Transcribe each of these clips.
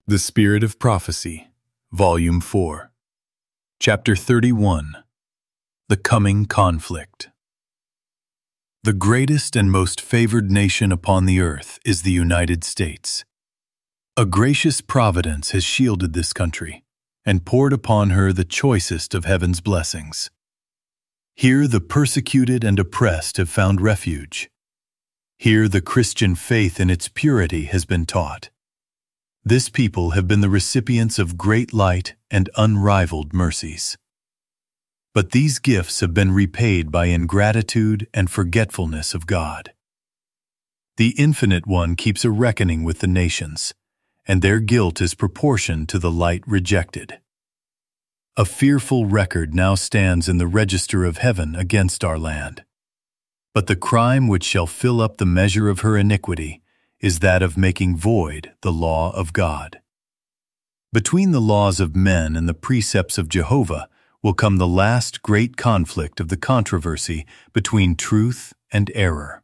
The Spirit of Prophecy, Volume 4, Chapter 31, The Coming Conflict. The greatest and most favored nation upon the earth is the United States. A gracious providence has shielded this country and poured upon her the choicest of heaven's blessings. Here the persecuted and oppressed have found refuge. Here the Christian faith in its purity has been taught. This people have been the recipients of great light and unrivaled mercies. But these gifts have been repaid by ingratitude and forgetfulness of God. The Infinite One keeps a reckoning with the nations, and their guilt is proportioned to the light rejected. A fearful record now stands in the register of heaven against our land. But the crime which shall fill up the measure of her iniquity is that of making void the law of God. Between the laws of men and the precepts of Jehovah will come the last great conflict of the controversy between truth and error.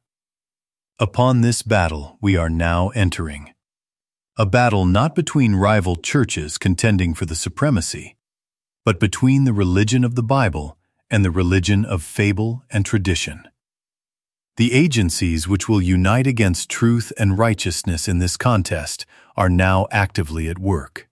Upon this battle we are now entering. A battle not between rival churches contending for the supremacy, but between the religion of the Bible and the religion of fable and tradition. The agencies which will unite against truth and righteousness in this contest are now actively at work.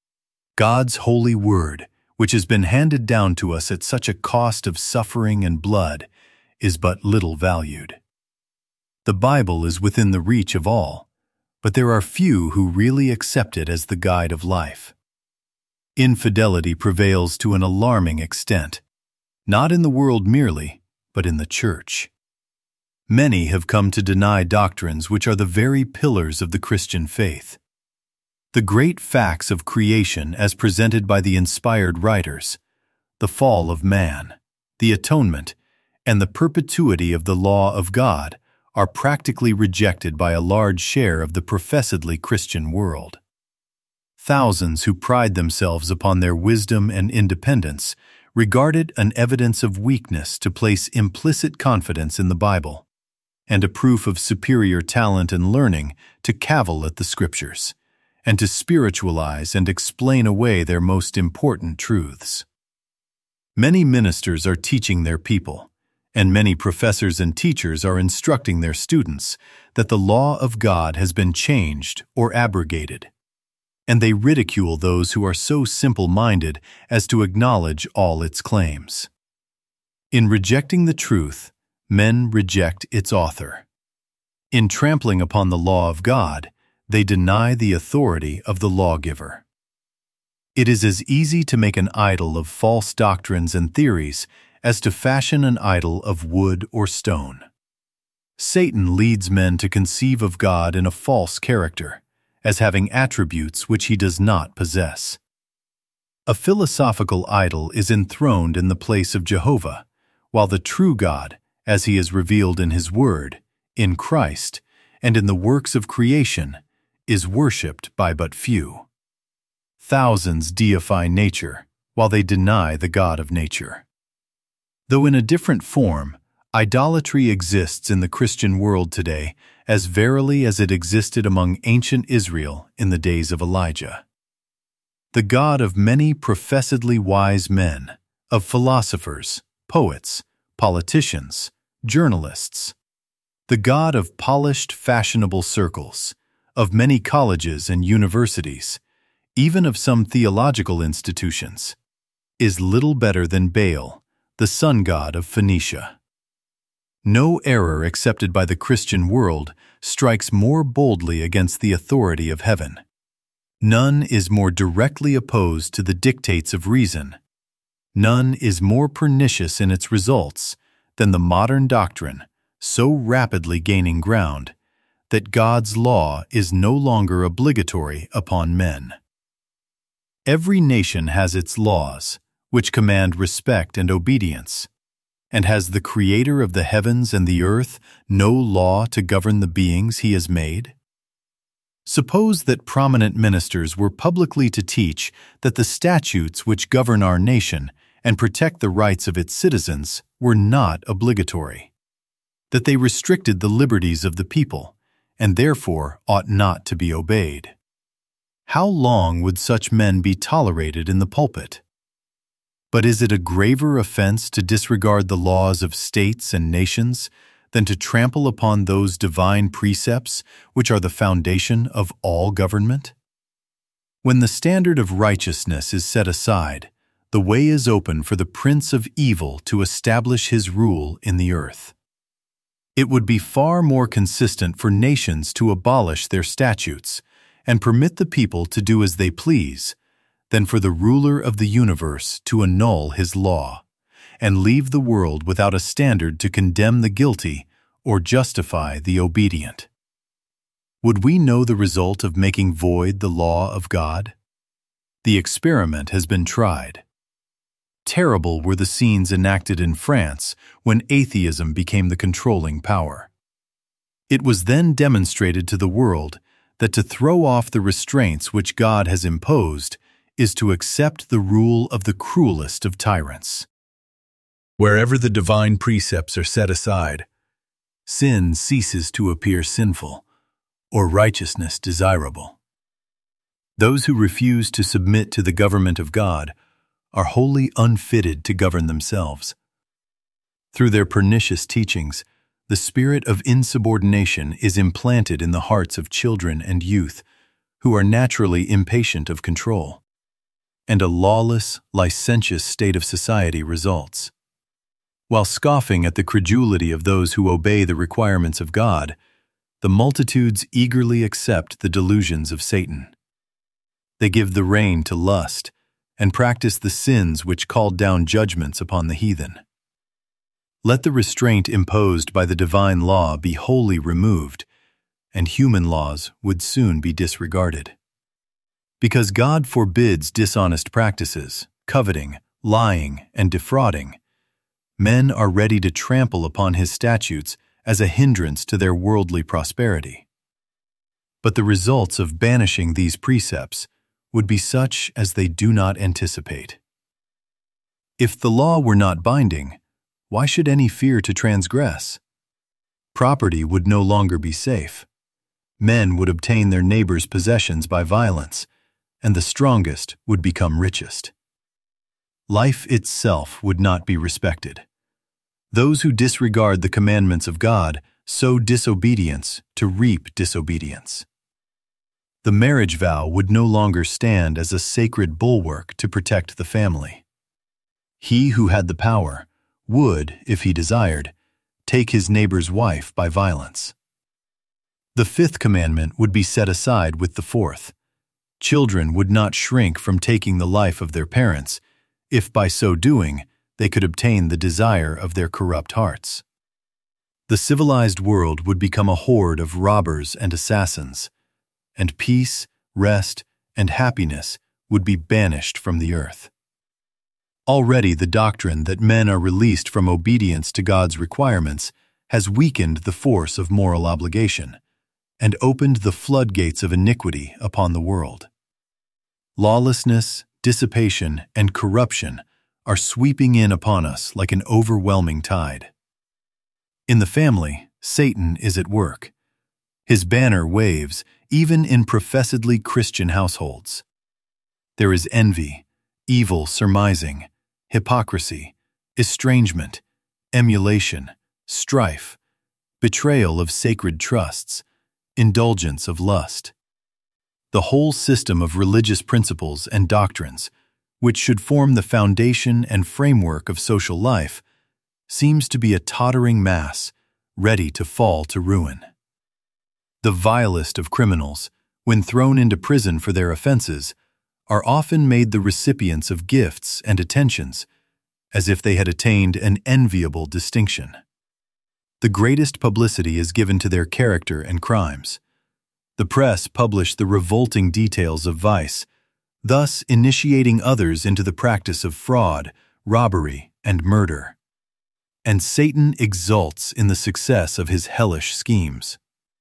God's holy word, which has been handed down to us at such a cost of suffering and blood, is but little valued. The Bible is within the reach of all, but there are few who really accept it as the guide of life. Infidelity prevails to an alarming extent, not in the world merely, but in the church. Many have come to deny doctrines which are the very pillars of the Christian faith. The great facts of creation as presented by the inspired writers, the fall of man, the atonement, and the perpetuity of the law of God are practically rejected by a large share of the professedly Christian world. Thousands who pride themselves upon their wisdom and independence regard it an evidence of weakness to place implicit confidence in the Bible, and a proof of superior talent and learning to cavil at the Scriptures, and to spiritualize and explain away their most important truths. Many ministers are teaching their people, and many professors and teachers are instructing their students that the law of God has been changed or abrogated, and they ridicule those who are so simple-minded as to acknowledge all its claims. In rejecting the truth, men reject its author. In trampling upon the law of God, they deny the authority of the lawgiver. It is as easy to make an idol of false doctrines and theories as to fashion an idol of wood or stone. Satan leads men to conceive of God in a false character, as having attributes which he does not possess. A philosophical idol is enthroned in the place of Jehovah, while the true God, as he is revealed in his word, in Christ, and in the works of creation, is worshipped by but few. Thousands deify nature, while they deny the God of nature. Though in a different form, idolatry exists in the Christian world today as verily as it existed among ancient Israel in the days of Elijah. The God of many professedly wise men, of philosophers, poets, politicians, journalists, the God of polished, fashionable circles, of many colleges and universities, even of some theological institutions, is little better than Baal, the sun god of Phoenicia. No error accepted by the Christian world strikes more boldly against the authority of heaven. None is more directly opposed to the dictates of reason. None is more pernicious in its results than the modern doctrine, so rapidly gaining ground, that God's law is no longer obligatory upon men. Every nation has its laws, which command respect and obedience. And has the Creator of the heavens and the earth no law to govern the beings he has made? Suppose that prominent ministers were publicly to teach that the statutes which govern our nation and protect the rights of its citizens were not obligatory, that they restricted the liberties of the people, and therefore ought not to be obeyed. how long would such men be tolerated in the pulpit? But is it a graver offense to disregard the laws of states and nations than to trample upon those divine precepts which are the foundation of all government? When the standard of righteousness is set aside, the way is open for the prince of evil to establish his rule in the earth. It would be far more consistent for nations to abolish their statutes and permit the people to do as they please than for the ruler of the universe to annul his law and leave the world without a standard to condemn the guilty or justify the obedient. Would we know the result of making void the law of God? The experiment has been tried. Terrible were the scenes enacted in France when atheism became the controlling power. It was then demonstrated to the world that to throw off the restraints which God has imposed is to accept the rule of the cruelest of tyrants. Wherever the divine precepts are set aside, sin ceases to appear sinful, or righteousness desirable. Those who refuse to submit to the government of God are wholly unfitted to govern themselves. Through their pernicious teachings, the spirit of insubordination is implanted in the hearts of children and youth, who are naturally impatient of control, and a lawless, licentious state of society results. While scoffing at the credulity of those who obey the requirements of God, the multitudes eagerly accept the delusions of Satan. They give the rein to lust and practice the sins which called down judgments upon the heathen. Let the restraint imposed by the divine law be wholly removed, and human laws would soon be disregarded. Because God forbids dishonest practices, coveting, lying, and defrauding, men are ready to trample upon his statutes as a hindrance to their worldly prosperity. But the results of banishing these precepts would be such as they do not anticipate. If the law were not binding, why should any fear to transgress? Property would no longer be safe. Men would obtain their neighbors' possessions by violence, and the strongest would become richest. Life itself would not be respected. Those who disregard the commandments of God sow disobedience to reap disobedience. The marriage vow would no longer stand as a sacred bulwark to protect the family. He who had the power would, if he desired, take his neighbor's wife by violence. The fifth commandment would be set aside with the fourth. Children would not shrink from taking the life of their parents, if by so doing they could obtain the desire of their corrupt hearts. The civilized world would become a horde of robbers and assassins, and peace, rest, and happiness would be banished from the earth. Already the doctrine that men are released from obedience to God's requirements has weakened the force of moral obligation and opened the floodgates of iniquity upon the world. Lawlessness, dissipation, and corruption are sweeping in upon us like an overwhelming tide. In the family, Satan is at work. His banner waves even in professedly Christian households. There is envy, evil surmising, hypocrisy, estrangement, emulation, strife, betrayal of sacred trusts, indulgence of lust. The whole system of religious principles and doctrines, which should form the foundation and framework of social life, seems to be a tottering mass ready to fall to ruin. The vilest of criminals, when thrown into prison for their offenses, are often made the recipients of gifts and attentions, as if they had attained an enviable distinction. The greatest publicity is given to their character and crimes. The press publish the revolting details of vice, thus initiating others into the practice of fraud, robbery, and murder. And Satan exults in the success of his hellish schemes.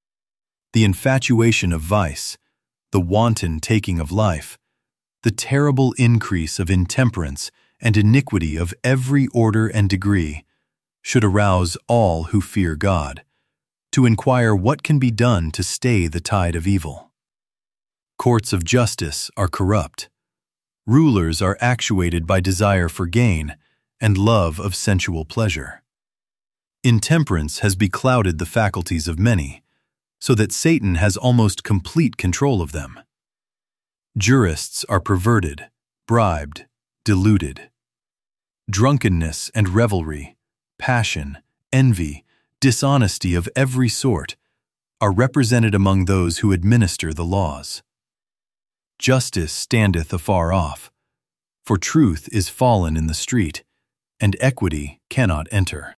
The infatuation of vice, the wanton taking of life, the terrible increase of intemperance and iniquity of every order and degree should arouse all who fear God, to inquire what can be done to stay the tide of evil. Courts of justice are corrupt. Rulers are actuated by desire for gain and love of sensual pleasure. Intemperance has beclouded the faculties of many, so that Satan has almost complete control of them. Jurists are perverted, bribed, deluded. Drunkenness and revelry, passion, envy, dishonesty of every sort are represented among those who administer the laws. Justice standeth afar off, for truth is fallen in the street, and equity cannot enter.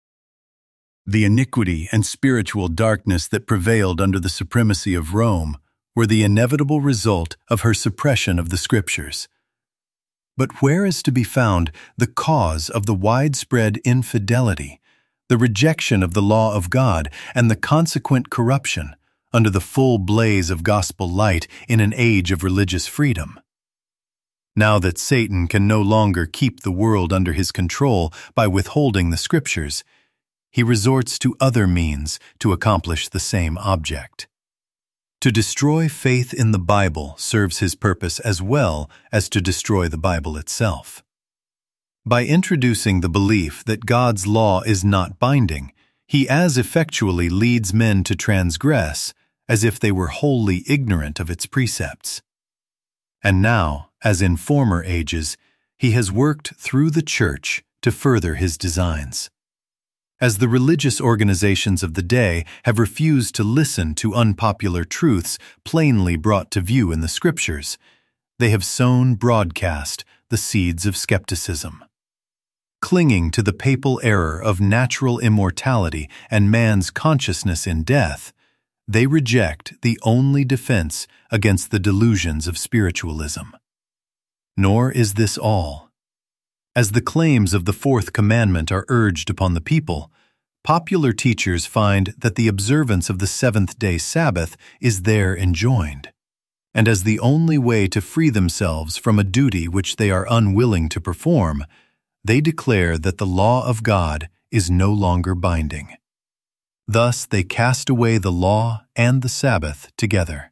The iniquity and spiritual darkness that prevailed under the supremacy of Rome were the inevitable result of her suppression of the Scriptures. But where is to be found the cause of the widespread infidelity, the rejection of the law of God, and the consequent corruption under the full blaze of gospel light in an age of religious freedom? Now that Satan can no longer keep the world under his control by withholding the Scriptures, he resorts to other means to accomplish the same object. To destroy faith in the Bible serves his purpose as well as to destroy the Bible itself. By introducing the belief that God's law is not binding, he as effectually leads men to transgress as if they were wholly ignorant of its precepts. And now, as in former ages, he has worked through the Church to further his designs. As the religious organizations of the day have refused to listen to unpopular truths plainly brought to view in the Scriptures, they have sown broadcast the seeds of skepticism. Clinging to the papal error of natural immortality and man's consciousness in death, they reject the only defense against the delusions of spiritualism. Nor is this all. As the claims of the fourth commandment are urged upon the people, popular teachers find that the observance of the seventh-day Sabbath is there enjoined. And as the only way to free themselves from a duty which they are unwilling to perform, they declare that the law of God is no longer binding. Thus they cast away the law and the Sabbath together.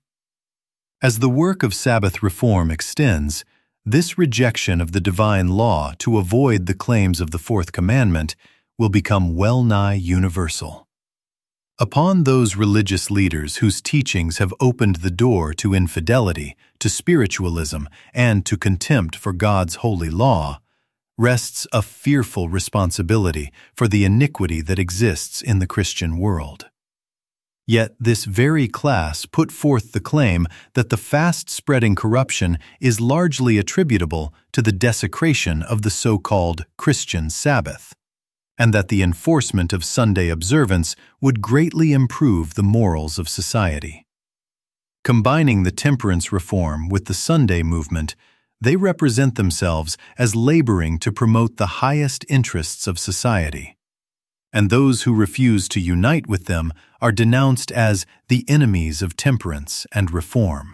As the work of Sabbath reform extends, this rejection of the divine law to avoid the claims of the fourth commandment will become well-nigh universal. Upon those religious leaders whose teachings have opened the door to infidelity, to spiritualism, and to contempt for God's holy law, rests a fearful responsibility for the iniquity that exists in the Christian world. Yet this very class put forth the claim that the fast-spreading corruption is largely attributable to the desecration of the so-called Christian Sabbath, and that the enforcement of Sunday observance would greatly improve the morals of society. Combining the temperance reform with the Sunday movement, they represent themselves as laboring to promote the highest interests of society. And those who refuse to unite with them are denounced as the enemies of temperance and reform.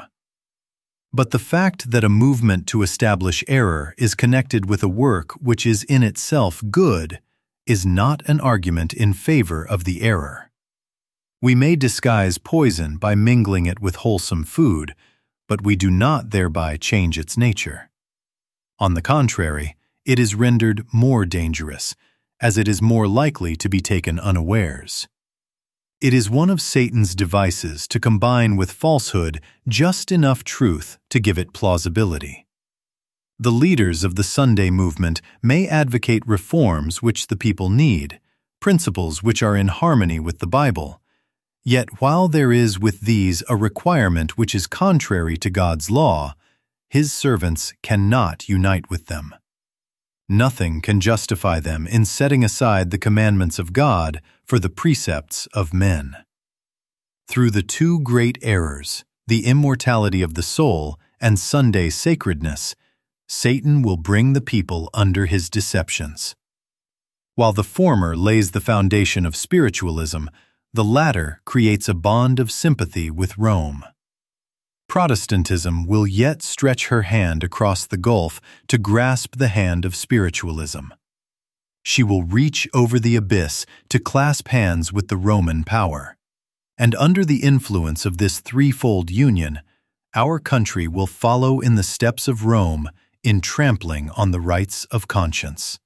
But the fact that a movement to establish error is connected with a work which is in itself good is not an argument in favor of the error. We may disguise poison by mingling it with wholesome food, but we do not thereby change its nature. On the contrary, it is rendered more dangerous, as it is more likely to be taken unawares. It is one of Satan's devices to combine with falsehood just enough truth to give it plausibility. The leaders of the Sunday movement may advocate reforms which the people need, principles which are in harmony with the Bible. Yet while there is with these a requirement which is contrary to God's law, His servants cannot unite with them. Nothing can justify them in setting aside the commandments of God for the precepts of men. Through the two great errors, the immortality of the soul and Sunday sacredness, Satan will bring the people under his deceptions. While the former lays the foundation of spiritualism, the latter creates a bond of sympathy with Rome. Protestantism will yet stretch her hand across the gulf to grasp the hand of spiritualism. She will reach over the abyss to clasp hands with the Roman power. And under the influence of this threefold union, our country will follow in the steps of Rome in trampling on the rights of conscience.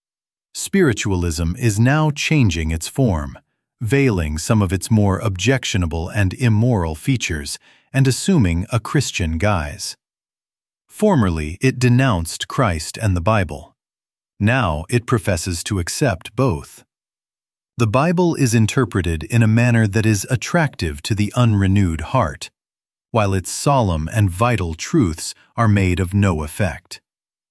Spiritualism is now changing its form, veiling some of its more objectionable and immoral features and assuming a Christian guise. Formerly, it denounced Christ and the Bible. Now it professes to accept both. The Bible is interpreted in a manner that is attractive to the unrenewed heart, while its solemn and vital truths are made of no effect.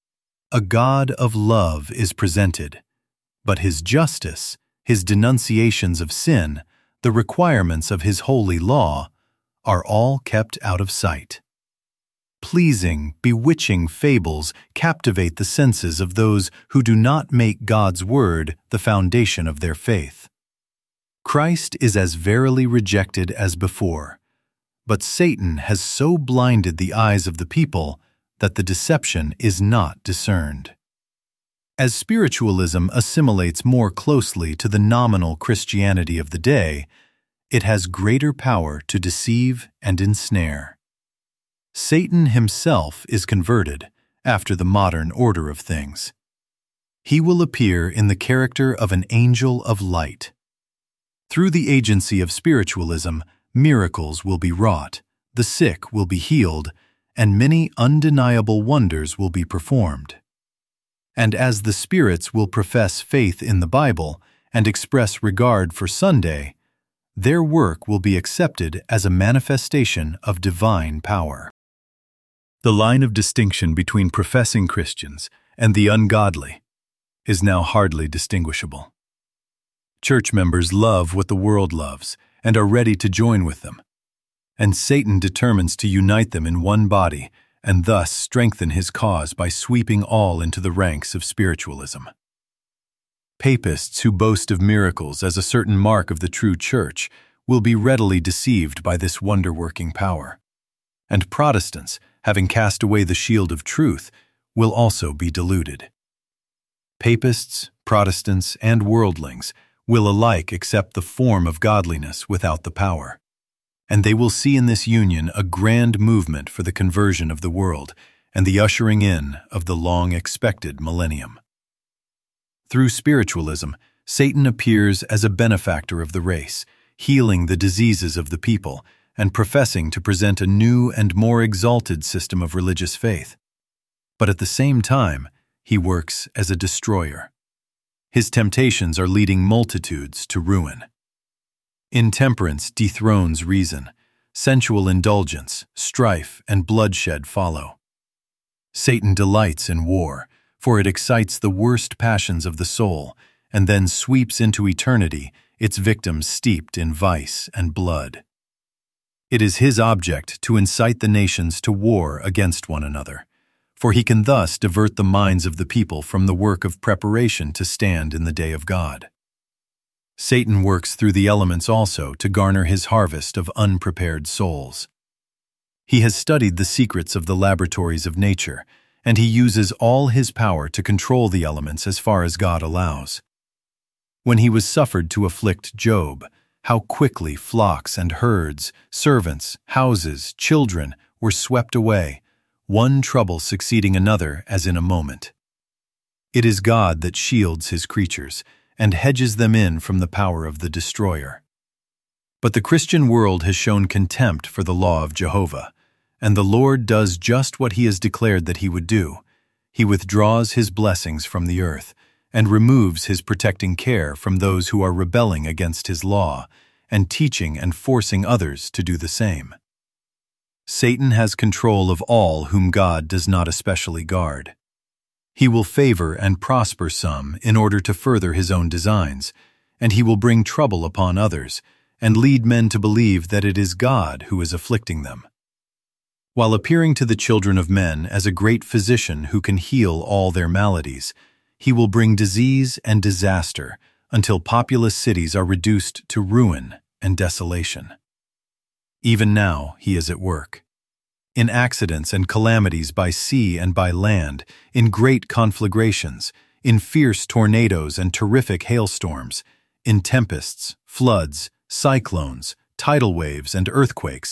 A God of love is presented, but His justice, His denunciations of sin, the requirements of His holy law, are all kept out of sight. Pleasing, bewitching fables captivate the senses of those who do not make God's word the foundation of their faith. Christ is as verily rejected as before, but Satan has so blinded the eyes of the people that the deception is not discerned. As spiritualism assimilates more closely to the nominal Christianity of the day, it has greater power to deceive and ensnare. Satan himself is converted after the modern order of things. He will appear in the character of an angel of light. Through the agency of spiritualism, miracles will be wrought, the sick will be healed, and many undeniable wonders will be performed. And as the spirits will profess faith in the Bible and express regard for Sunday, their work will be accepted as a manifestation of divine power. The line of distinction between professing Christians and the ungodly is now hardly distinguishable. Church members love what the world loves and are ready to join with them, and Satan determines to unite them in one body and thus strengthen his cause by sweeping all into the ranks of spiritualism. Papists who boast of miracles as a certain mark of the true church will be readily deceived by this wonder-working power, and Protestants, having cast away the shield of truth, will also be deluded. Papists, Protestants, and worldlings will alike accept the form of godliness without the power, and they will see in this union a grand movement for the conversion of the world and the ushering in of the long-expected millennium. Through spiritualism, Satan appears as a benefactor of the race, healing the diseases of the people and professing to present a new and more exalted system of religious faith. But at the same time, he works as a destroyer. His temptations are leading multitudes to ruin. Intemperance dethrones reason, sensual indulgence, strife, and bloodshed follow. Satan delights in war, for it excites the worst passions of the soul and then sweeps into eternity its victims steeped in vice and blood. It is his object to incite the nations to war against one another, for he can thus divert the minds of the people from the work of preparation to stand in the day of God. Satan works through the elements also to garner his harvest of unprepared souls. He has studied the secrets of the laboratories of nature, and he uses all his power to control the elements as far as God allows. When he was suffered to afflict Job, how quickly flocks and herds, servants, houses, children were swept away, one trouble succeeding another as in a moment. It is God that shields his creatures and hedges them in from the power of the destroyer. But the Christian world has shown contempt for the law of Jehovah, and the Lord does just what he has declared that he would do. He withdraws his blessings from the earth and removes his protecting care from those who are rebelling against his law and teaching and forcing others to do the same. Satan has control of all whom God does not especially guard. He will favor and prosper some in order to further his own designs, and he will bring trouble upon others and lead men to believe that it is God who is afflicting them. While appearing to the children of men as a great physician who can heal all their maladies, he will bring disease and disaster until populous cities are reduced to ruin and desolation. Even now he is at work. In accidents and calamities by sea and by land, in great conflagrations, in fierce tornadoes and terrific hailstorms, in tempests, floods, cyclones, tidal waves, and earthquakes,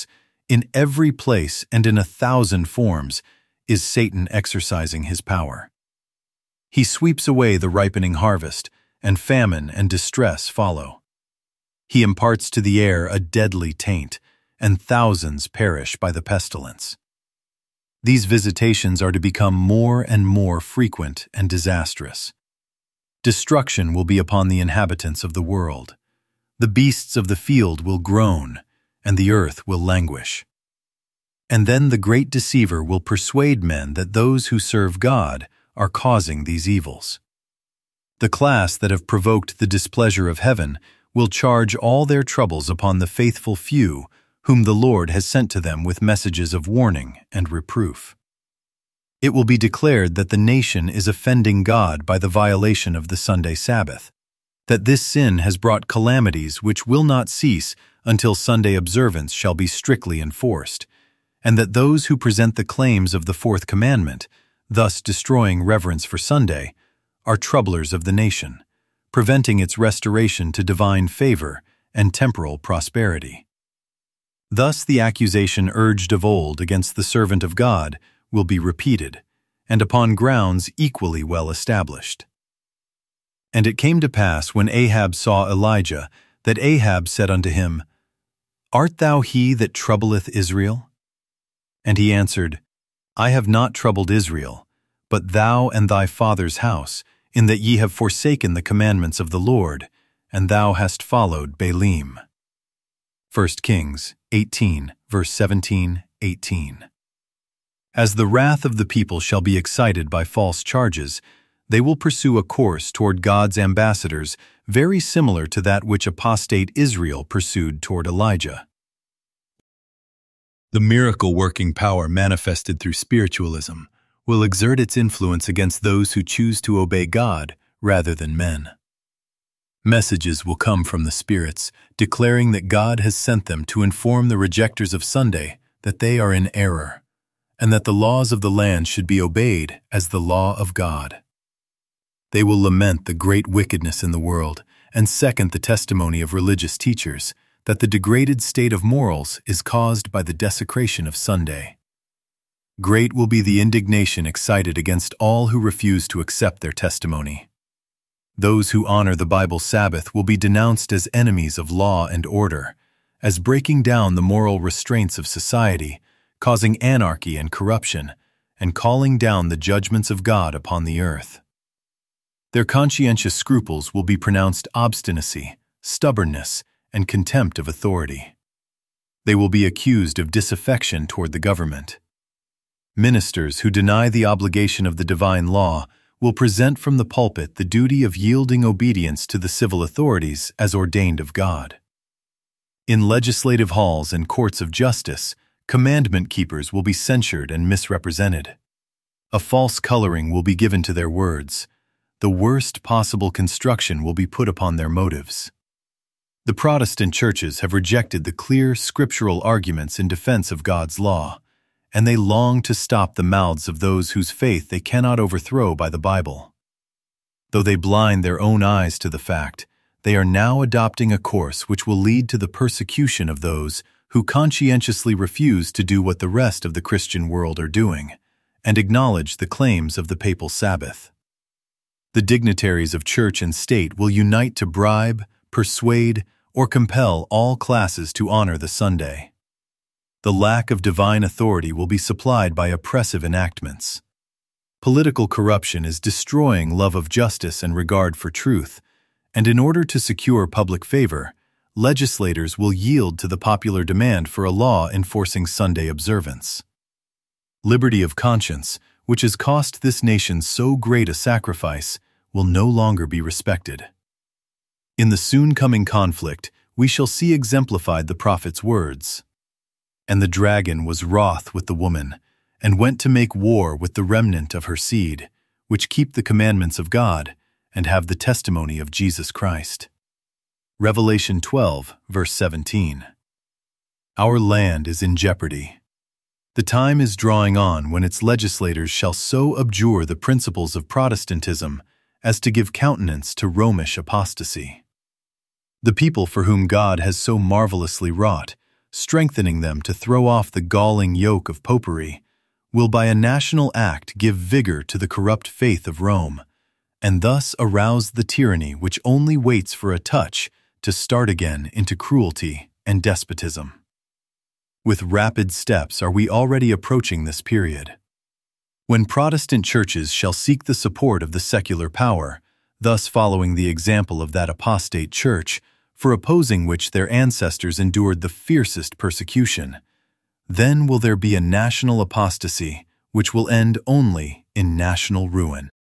In every place and in 1,000 forms is Satan exercising his power. He sweeps away the ripening harvest, and famine and distress follow. He imparts to the air a deadly taint, and thousands perish by the pestilence. These visitations are to become more and more frequent and disastrous. Destruction will be upon the inhabitants of the world. The beasts of the field will groan, and the earth will languish. And then the great deceiver will persuade men that those who serve God are causing these evils. The class that have provoked the displeasure of heaven will charge all their troubles upon the faithful few whom the Lord has sent to them with messages of warning and reproof. It will be declared that the nation is offending God by the violation of the Sunday Sabbath, that this sin has brought calamities which will not cease until Sunday observance shall be strictly enforced, and that those who present the claims of the fourth commandment, thus destroying reverence for Sunday, are troublers of the nation, preventing its restoration to divine favor and temporal prosperity. Thus the accusation urged of old against the servant of God will be repeated, and upon grounds equally well established. And it came to pass, when Ahab saw Elijah, that Ahab said unto him, Art thou he that troubleth Israel? And he answered, I have not troubled Israel, but thou and thy father's house, in that ye have forsaken the commandments of the Lord, and thou hast followed Baalim. 1 Kings 18, verse 17-18. As the wrath of the people shall be excited by false charges, they will pursue a course toward God's ambassadors very similar to that which apostate Israel pursued toward Elijah. The miracle-working power manifested through spiritualism will exert its influence against those who choose to obey God rather than men. Messages will come from the spirits, declaring that God has sent them to inform the rejectors of Sunday that they are in error, and that the laws of the land should be obeyed as the law of God. They will lament the great wickedness in the world and second the testimony of religious teachers that the degraded state of morals is caused by the desecration of Sunday. Great will be the indignation excited against all who refuse to accept their testimony. Those who honor the Bible Sabbath will be denounced as enemies of law and order, as breaking down the moral restraints of society, causing anarchy and corruption, and calling down the judgments of God upon the earth. Their conscientious scruples will be pronounced obstinacy, stubbornness, and contempt of authority. They will be accused of disaffection toward the government. Ministers who deny the obligation of the divine law will present from the pulpit the duty of yielding obedience to the civil authorities as ordained of God. In legislative halls and courts of justice, commandment keepers will be censured and misrepresented. A false coloring will be given to their words. The worst possible construction will be put upon their motives. The Protestant churches have rejected the clear scriptural arguments in defense of God's law, and they long to stop the mouths of those whose faith they cannot overthrow by the Bible. Though they blind their own eyes to the fact, they are now adopting a course which will lead to the persecution of those who conscientiously refuse to do what the rest of the Christian world are doing, and acknowledge the claims of the papal Sabbath. The dignitaries of church and state will unite to bribe, persuade, or compel all classes to honor the Sunday. The lack of divine authority will be supplied by oppressive enactments. Political corruption is destroying love of justice and regard for truth, and in order to secure public favor, legislators will yield to the popular demand for a law enforcing Sunday observance. Liberty of conscience, which has cost this nation so great a sacrifice, will no longer be respected. In the soon coming conflict, we shall see exemplified the prophet's words. And the dragon was wroth with the woman, and went to make war with the remnant of her seed, which keep the commandments of God, and have the testimony of Jesus Christ. Revelation 12, verse 17. Our land is in jeopardy. The time is drawing on when its legislators shall so abjure the principles of Protestantism as to give countenance to Romish apostasy. The people for whom God has so marvelously wrought, strengthening them to throw off the galling yoke of popery, will by a national act give vigor to the corrupt faith of Rome, and thus arouse the tyranny which only waits for a touch to start again into cruelty and despotism. With rapid steps are we already approaching this period. When Protestant churches shall seek the support of the secular power, thus following the example of that apostate church, for opposing which their ancestors endured the fiercest persecution, then will there be a national apostasy which will end only in national ruin.